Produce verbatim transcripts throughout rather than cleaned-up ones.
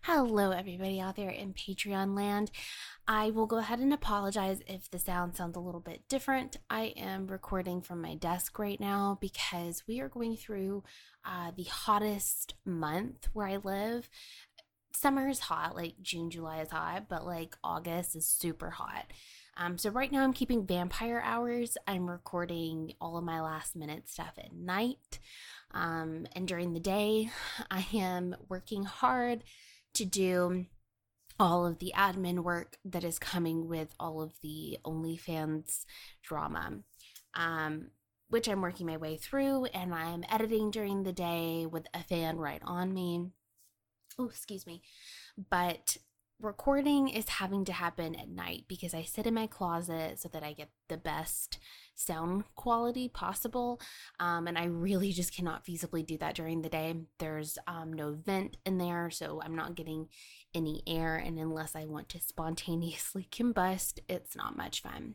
Hello, everybody out there in Patreon land. I will go ahead and apologize if the sound sounds a little bit different. I am recording from my desk right now because we are going through uh, the hottest month where I live. Summer is hot, like June, July is hot, but like August is super hot. Um, so right now I'm keeping vampire hours. I'm recording all of my last minute stuff at night. Um, and during the day, I am working hard to do all of the admin work that is coming with all of the OnlyFans drama, um, which I'm working my way through, and I'm editing during the day with a fan right on me. Oh, excuse me. But recording is having to happen at night because I sit in my closet so that I get the best sound quality possible. Um, and I really just cannot feasibly do that during the day. There's um, no vent in there, so I'm not getting any air. And unless I want to spontaneously combust, it's not much fun.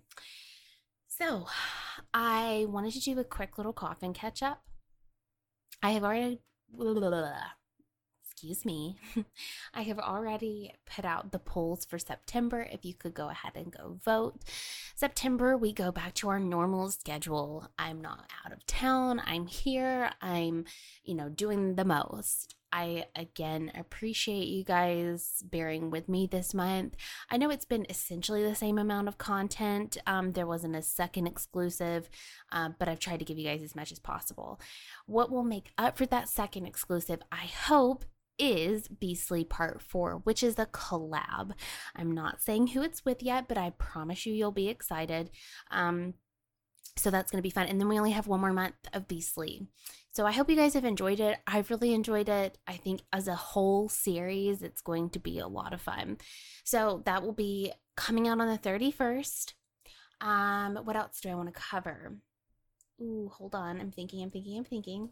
So I wanted to do a quick little cough and catch up. I have already... Blah, blah, blah, excuse me, I have already put out the polls for September. If you could go ahead and go vote. September, we go back to our normal schedule. I'm not out of town. I'm here. I'm, you know, doing the most. I, again, appreciate you guys bearing with me this month. I know it's been essentially the same amount of content. Um, there wasn't a second exclusive, uh, but I've tried to give you guys as much as possible. What will make up for that second exclusive, I hope, is Beastly Part four, which is a collab. I'm not saying who it's with yet, but I promise you you'll be excited. Um, so that's going to be fun. And then we only have one more month of Beastly. So I hope you guys have enjoyed it. I've really enjoyed it. I think as a whole series, it's going to be a lot of fun. So that will be coming out on the thirty-first. Um, what else do I want to cover? Ooh, hold on. I'm thinking, I'm thinking, I'm thinking.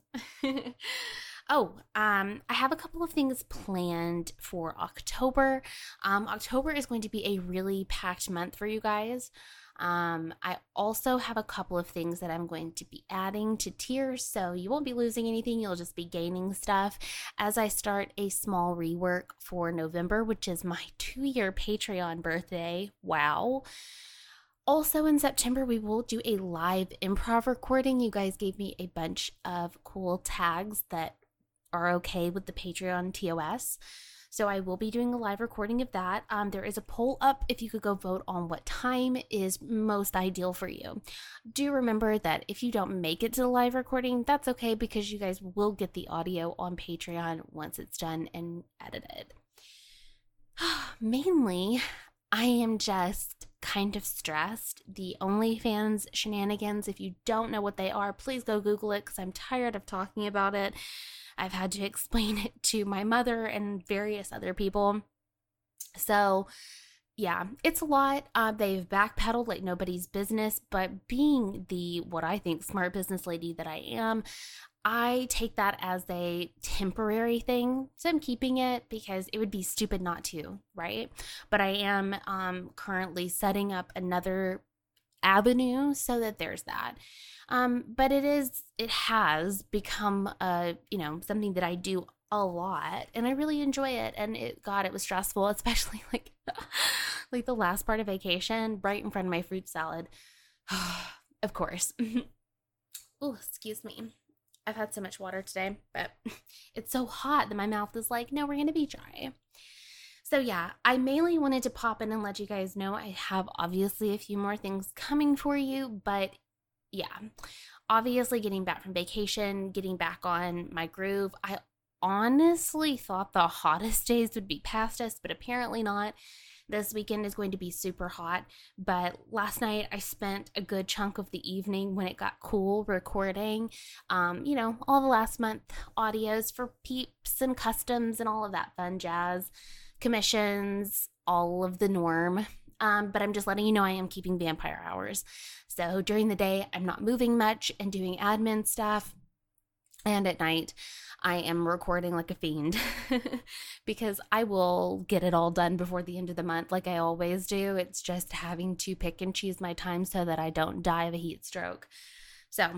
Oh, um, I have a couple of things planned for October. Um, October is going to be a really packed month for you guys. Um, I also have a couple of things that I'm going to be adding to tiers, so you won't be losing anything. You'll just be gaining stuff as I start a small rework for November, which is my two-year Patreon birthday. Wow. Also in September, we will do a live improv recording. You guys gave me a bunch of cool tags that are okay with the Patreon T O S. So I will be doing a live recording of that. Um, there is a poll up if you could go vote on what time is most ideal for you. Do remember that if you don't make it to the live recording, that's okay because you guys will get the audio on Patreon once it's done and edited. Mainly, I am just kind of stressed. The OnlyFans shenanigans, if you don't know what they are, please go Google it because I'm tired of talking about it. I've had to explain it to my mother and various other people. So, yeah, it's a lot. Uh, they've backpedaled like nobody's business, but being the, what I think, smart business lady that I am, I take that as a temporary thing. So I'm keeping it because it would be stupid not to, right? But I am um, currently setting up another avenue so that there's that. Um, but it is, it has become a, you know, something that I do a lot and I really enjoy it. And it, God, it was stressful, especially like, like the last part of vacation, right in front of my fruit salad. Of course. Oh, excuse me. I've had so much water today, but it's so hot that my mouth is like, no, we're going to be dry. So yeah, I mainly wanted to pop in and let you guys know I have obviously a few more things coming for you, but yeah, obviously getting back from vacation, getting back on my groove. I honestly thought the hottest days would be past us, but apparently not. This weekend is going to be super hot, but last night I spent a good chunk of the evening when it got cool recording, um, you know, all the last month audios for peeps and customs and all of that fun jazz, commissions, all of the norm. Um, but I'm just letting you know I am keeping vampire hours. So during the day, I'm not moving much and doing admin stuff. And at night, I am recording like a fiend because I will get it all done before the end of the month like I always do. It's just having to pick and choose my time so that I don't die of a heat stroke. So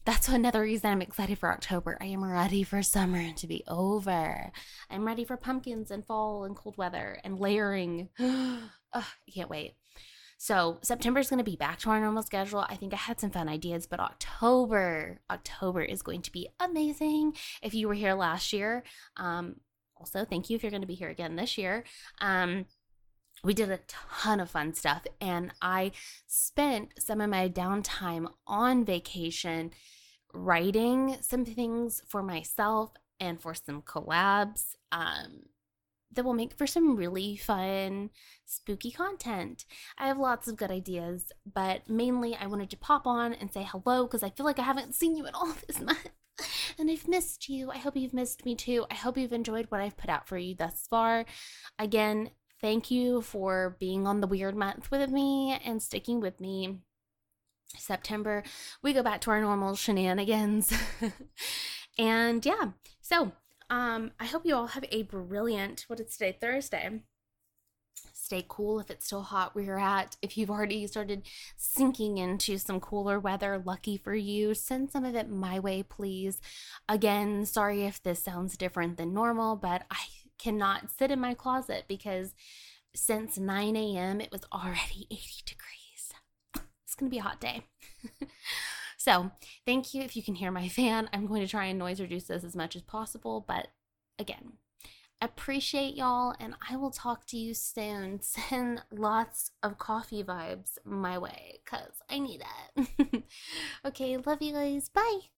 that's another reason I'm excited for October. I am ready for summer to be over. I'm ready for pumpkins and fall and cold weather and layering. Ugh, I can't wait. So September is going to be back to our normal schedule. I think I had some fun ideas, but October, October is going to be amazing. If you were here last year, um, also thank you if you're going to be here again this year. Um, we did a ton of fun stuff, and I spent some of my downtime on vacation writing some things for myself and for some collabs. Um, that will make for some really fun, spooky content. I have lots of good ideas, but mainly I wanted to pop on and say hello because I feel like I haven't seen you at all this month. And I've missed you. I hope you've missed me too. I hope you've enjoyed what I've put out for you thus far. Again, thank you for being on the weird month with me and sticking with me. September, we go back to our normal shenanigans. And yeah, so Um, I hope you all have a brilliant, what is today, Thursday. Stay cool if it's still hot where you're at. If you've already started sinking into some cooler weather, lucky for you. Send some of it my way, please. Again, sorry if this sounds different than normal, but I cannot sit in my closet because since nine a.m. it was already eighty degrees. It's going to be a hot day. So thank you. If you can hear my fan, I'm going to try and noise reduce this as much as possible. But again, appreciate y'all, and I will talk to you soon. Send lots of coffee vibes my way because I need it. Okay, love you guys. Bye.